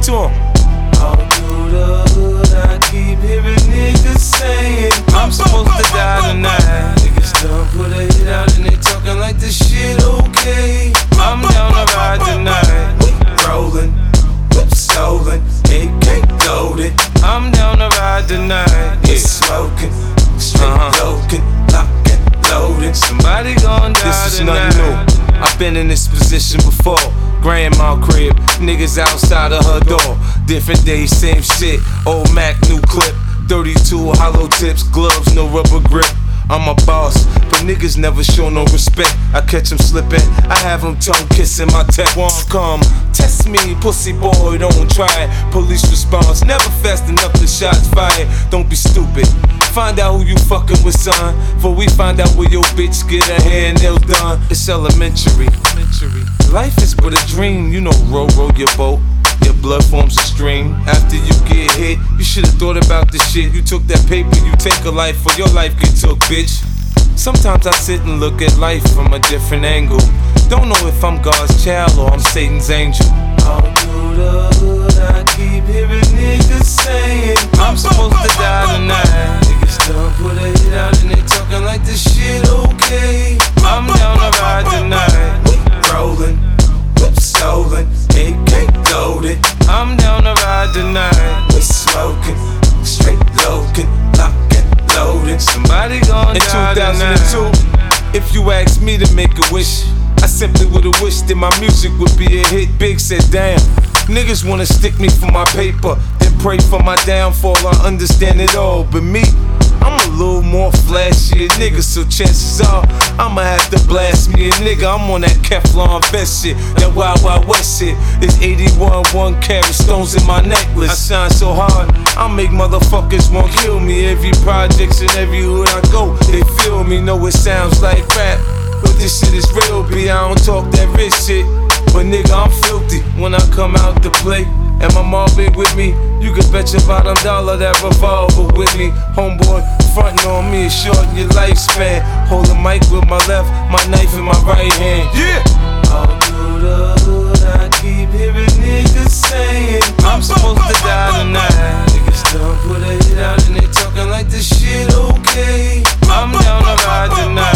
to him. All through the hood, I keep hearing niggas saying I'm supposed to die tonight. Niggas done put a hit out and they talking like this shit okay. I'm down to ride tonight. We rollin', whip stolen, AK loaded. I'm down to ride tonight. We smoking, straight loading, lock and loaded. Somebody gon' die This is tonight. nothing new. I've been in this position before. Grandma crib, niggas outside of her door. Different days, same shit. Old Mac, new clip. 32 hollow tips, gloves, no rubber grip. I'm a boss, but niggas never show no respect. I catch them slipping, I have them tongue kissing. My tech won't come. Test me, pussy boy, don't try it. Police response, never fast enough, the shots fired. Don't be stupid. Find out who you fucking with, son. Before we find out where your bitch get her hair and nails done. It's elementary. Life is but a dream, you know, row your boat. Your blood forms a stream. After you get hit, you should've thought about the shit. You took that paper, you take a life, or your life get took, bitch. Sometimes I sit and look at life from a different angle. Don't know if I'm God's child or I'm Satan's angel. All through the hood, I keep hearing niggas saying I'm supposed to die tonight. Niggas done put a hit out and they talking like this shit okay. I'm down to ride tonight. We rollin', whip stolen, AK loaded. I'm down to ride tonight. We smoking, straight loading, lock and loaded. Somebody gon' In die 2002, tonight. if you asked me to make a wish, I simply would've wished that my music would be a hit. Big said, damn, niggas wanna stick me for my paper, then pray for my downfall. I understand it all, but me, I'm a little more flashy a nigga, so chances are I'ma have to blast me a nigga. I'm on that Kevlar vest shit, that Wild Wild West shit. It's 81 1-carat stones in my necklace. I shine so hard, I make motherfuckers want to kill me. Every projects and every hood I go, they feel me. Know it sounds like rap, but this shit is real, B. I don't talk that rich shit, but nigga, I'm filthy when I come out to play. And my mom be with me, you can bet your bottom dollar that revolver with me. Homeboy, frontin' on me is shorten your lifespan. Hold the mic with my left, my knife in my right hand. Yeah! All through the hood, I keep hearing niggas saying I'm supposed to die tonight. Niggas done put a hit out and they talking like this shit okay. I'm down to ride tonight.